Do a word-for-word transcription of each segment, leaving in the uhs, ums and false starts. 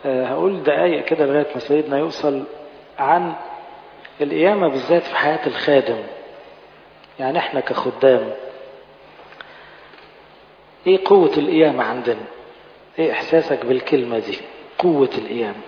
هقول دقايق كده لغاية ما سيدنا يوصل عن القيامة بالذات في حياة الخادم. يعني احنا كخدام ايه قوة القيامة عندنا؟ ايه احساسك بالكلمة دي قوة القيامة؟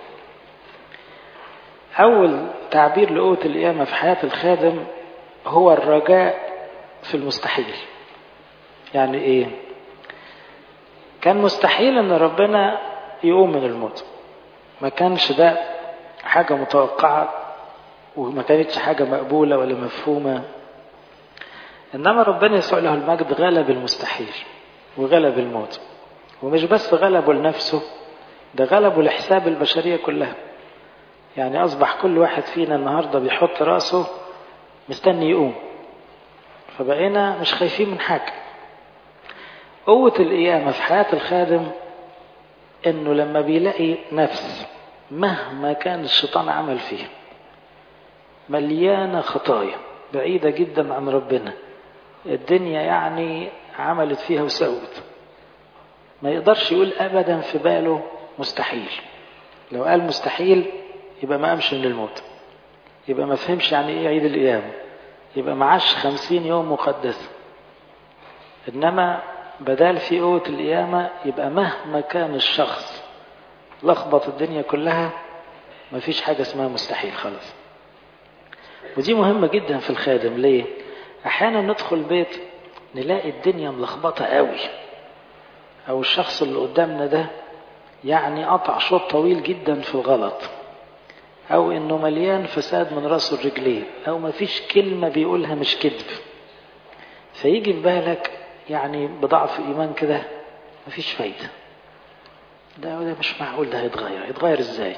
اول تعبير لقوة القيامة في حياة الخادم هو الرجاء في المستحيل. يعني ايه؟ كان مستحيل ان ربنا يقوم من الموت، ما كانش ده حاجة متوقعة وما كانتش حاجة مقبولة ولا مفهومة. إنما ربنا يسوع له المجد غلب المستحيل وغلب الموت، ومش بس غلبه لنفسه، ده غلبه لحساب البشرية كلها. يعني أصبح كل واحد فينا النهاردة بيحط رأسه مستني يقوم، فبقينا مش خايفين من حاجة. قوة القيامة في حياة الخادم إنه لما بيلاقي نفس مهما كان الشيطان عمل فيه مليانة خطايا بعيدة جدا عن ربنا، الدنيا يعني عملت فيها وسوت، ما يقدرش يقول أبدا في باله مستحيل. لو قال مستحيل يبقى ما قامش من الموت، يبقى ما فهمش يعني ايه عيد القيامة، يبقى ما عاش خمسين يوم مقدس. إنما بدال في قوة القيامة يبقى مهما كان الشخص لخبط الدنيا كلها ما فيش حاجة اسمها مستحيل خلاص. ودي مهمة جدا في الخادم. ليه؟ أحيانا ندخل بيت نلاقي الدنيا ملخبطة قوي، أو الشخص اللي قدامنا ده يعني قطع شوط طويل جدا في الغلط، أو إنه مليان فساد من راسه الرجلين، أو ما فيش كلمة بيقولها مش كذب. فيجي في بالك يعني بضعف إيمان كده ما فيش فايدة، ده, ده مش معقول، ده هيتغير. هيتغير إزاي؟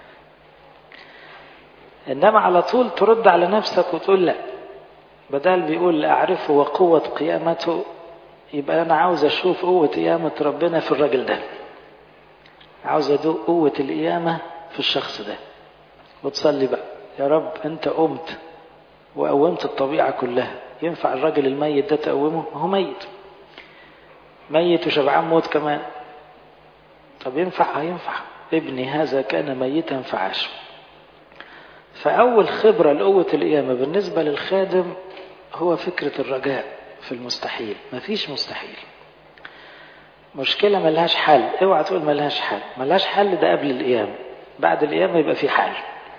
إنما على طول ترد على نفسك وتقول لا، بدل بيقول أعرفه وقوة قيامته، يبقى أنا عاوز أشوف قوة قيامة ربنا في الراجل ده، عاوز أدوق قوة القيامة في الشخص ده. وتصلي بقى يا رب أنت قمت وقومت الطبيعة كلها، ينفع الراجل الميت ده تقومه؟ هو ميت ميت وشبعان موت كمان. طب ينفع؟ هينفع. ابني هذا كان ميتا فعاش. فأول خبرة لقوة القيامة بالنسبة للخادم هو فكرة الرجاء في المستحيل. مفيش مستحيل. مشكلة ملهاش حل، اوعى تقول ملهاش حل. ملهاش حل ده قبل القيامة، بعد القيامة يبقى في حل.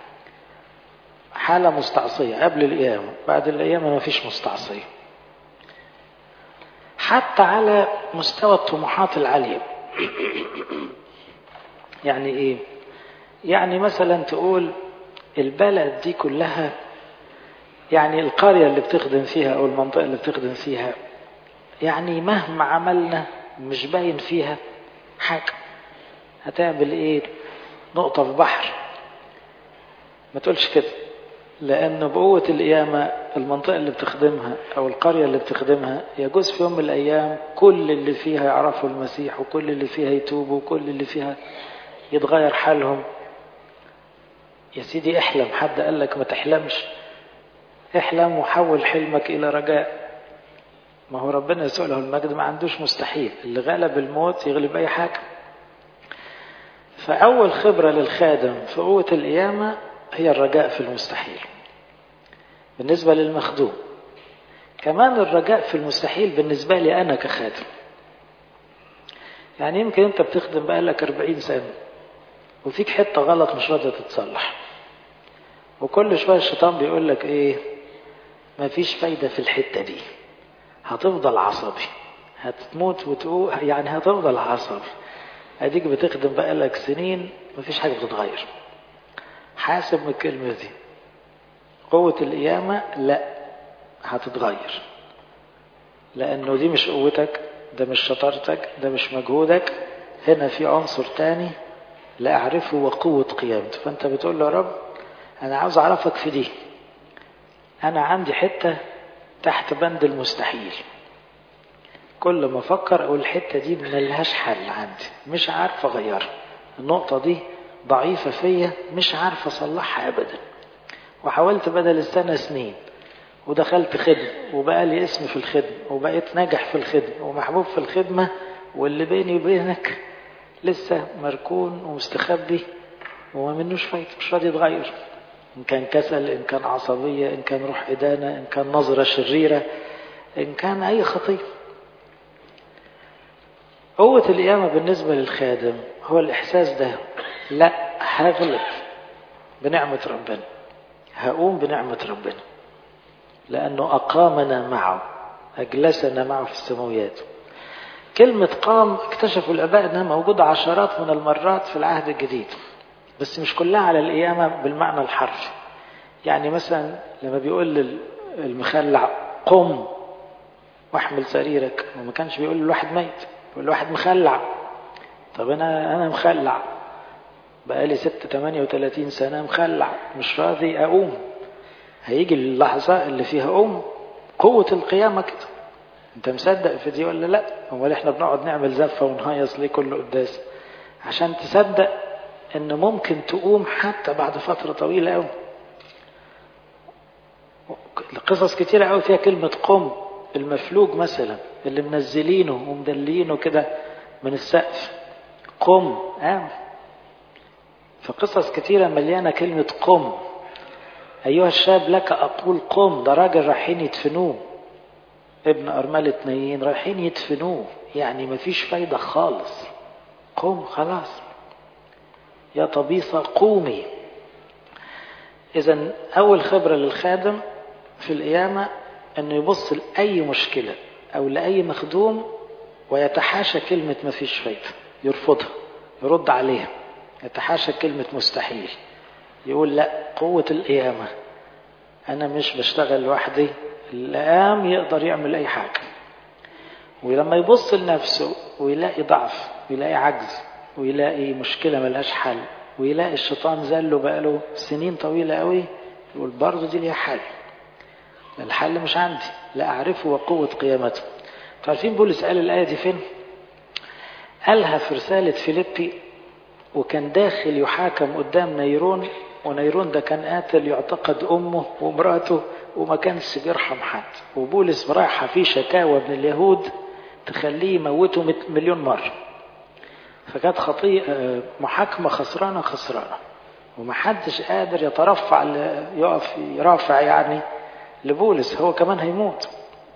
حالة مستعصية قبل القيامة، بعد القيامة مفيش مستعصية. حتى على مستوى الطموحات العالية. يعني ايه؟ يعني مثلا تقول البلد دي كلها، يعني القرية اللي بتخدم فيها أو المنطقة اللي بتخدم فيها، يعني مهما عملنا مش باين فيها حاجة. هتعمل إيه؟ نقطة في بحر. ما تقولش كده، لأن بقوة القيامة المنطقة اللي بتخدمها أو القرية اللي بتخدمها يجوز في يوم من الأيام كل اللي فيها يعرفوا المسيح، وكل اللي فيها يتوبوا، وكل اللي فيها يتغير حالهم. يا سيدي احلم، حد قال لك ما تحلمش؟ احلم وحول حلمك إلى رجاء. ما هو ربنا يسوع له المجد ما عندوش مستحيل، اللي غلب الموت يغلب أي حاجة. فأول خبرة للخادم في قوة القيامة هي الرجاء في المستحيل بالنسبة للمخدوم. كمان الرجاء في المستحيل بالنسبة لي أنا كخادم. يعني يمكن أنت بتخدم بقالك أربعين سنة وفيك حتة غلط مش راضية تتصلح، وكل شوية الشيطان بيقول لك إيه؟ ما فيش فايدة في الحتة دي، هتفضل عصبي، هتموت وتقول، يعني هتفضل عصبي. أديك بتخدم بقالك سنين ما فيش حاجة بتتغير. حاسب من الكلمة دي. قوة القيامة لا، هتتغير، لأنه دي مش قوتك، ده مش شطارتك، ده مش مجهودك. هنا في عنصر تاني لا أعرفه وقوة قيامته. فأنت بتقول له يا رب أنا عاوز أعرفك في دي، أنا عندي حتة تحت بند المستحيل، كل ما أفكر أقول الحتة دي ملهاش حل عندي، مش عارف أغيرها، النقطة دي ضعيفة فيا مش عارف أصلحها أبدا. وحاولت بدل السنة سنين، ودخلت خدمة وبقى لي اسم في الخدمة وبقيت ناجح في الخدمة ومحبوب في الخدمة، واللي بيني وبينك لسه مركون ومستخبي وما منوش فايدة، مش راضي يتغير، إن كان كسل، إن كان عصبية، إن كان روح إدانة، إن كان نظرة شريرة، إن كان أي خطية. قوة القيامة بالنسبة للخادم هو الإحساس ده، لا هغلب بنعمة ربنا، هقوم بنعمة ربنا، لأنه أقامنا معه، أجلسنا معه في السماويات. كلمة قام اكتشفوا الآباء أنها موجودة عشرات من المرات في العهد الجديد، بس مش كلها على القيامة بالمعنى الحرفي. يعني مثلا لما بيقول المخلع قم واحمل سريرك، وما كانش بيقول لواحد ميت، بيقول لواحد مخلع. طب أنا أنا مخلع بقالي ستة تمانية وثلاثين سنة مخلع، مش راضي أقوم. هيجي اللحظة اللي فيها أقوم. قوة القيامة كده. أنت مصدق في دي ولا لا؟ امال احنا بنقعد نعمل زفة ونهيص ليه كل قداس؟ عشان تصدق ان ممكن تقوم حتى بعد فترة طويلة قوي. القصص كتيرة قوي فيها كلمة قم. المفلوج مثلا اللي منزلينه ومدلينه كده من السقف، قم قام. فقصص كتيرة مليانة كلمة قم. أيها الشاب لك أقول قم. ده راجل رايحين يدفنوه، ابن أرملة نايين رايحين يدفنوه، يعني مفيش فايدة خالص. قم خلاص يا طبيصة قومي. إذن أول خبرة للخادم في القيامة أنه يبص لأي مشكلة أو لأي مخدوم ويتحاشى كلمة مفيش فايدة، يرفضها، يرد عليها، يتحاشى كلمة مستحيل، يقول لا، قوة القيامة، أنا مش بشتغل لوحدي، اللي قام يقدر يعمل أي حاجة. ولما يبص لنفسه ويلاقي ضعف ويلاقي عجز ويلاقي مشكلة ملهاش حل ويلاقي الشيطان زله بقاله سنين طويلة قوي، يقول برضه دي ليها حل. الحل مش عندي، لا أعرفه وقوة قيامته. تعرفين بولس قال الآية دي فين؟ قالها في رسالة فيليبي، وكان داخل يحاكم قدام نيرون، ونيرون ده كان قاتل يعتقد أمه ومراته وما كانش بيرحم حد، وبولس رايحة في شكاوى من اليهود تخليه يموته مليون مرة. فكانت خطيئة محاكمة خسرانة خسرانة، ومحدش قادر يترفع يقف يرافع يعني لبولس، هو كمان هيموت.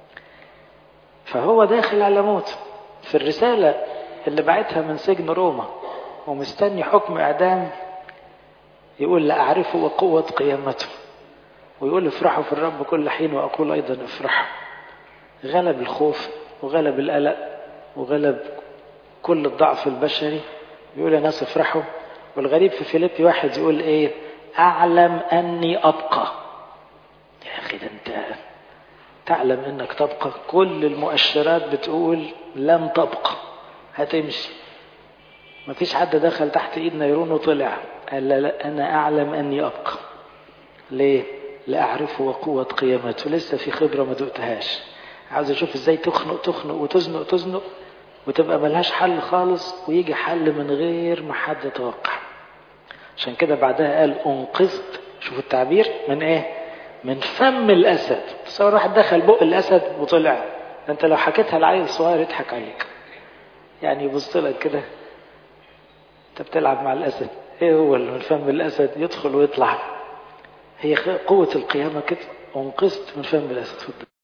فهو داخل على موت. في الرسالة اللي بعتها من سجن روما ومستني حكم إعدام يقول لا أعرفه وقوة قيامته، ويقول افرحوا في الرب كل حين وأقول أيضا افرحوا. غلب الخوف وغلب القلق وغلب كل الضعف البشري، يقول يا ناس افرحوا. والغريب في فيليبي واحد يقول ايه؟ أعلم أني أبقى. يا أخي ده أنت تعلم أنك تبقى؟ كل المؤشرات بتقول لن تبقى، هتمشي. ما فيش حد دخل تحت ايد نيرون وطلع. قال لا, لا انا اعلم اني ابقى. ليه؟ لا اعرفه وقوة قيامته. لسه في خبرة ما دقتهاش، عاوز اشوف ازاي تخنق تخنق وتزنق تزنق وتبقى ملهاش حل خالص، ويجي حل من غير ما حد يتوقع. عشان كده بعدها قال انقذت. شوفوا التعبير من ايه؟ من فم الاسد. تصور واحد دخل بق الاسد وطلع. انت لو حكيتها لعيل صغير يضحك عليك، يعني يبص لك كده انت بتلعب مع الاسد. ايه هو اللي من فم الاسد يدخل ويطلع؟ هي قوة القيامة كده. انقذت من فم الاسد.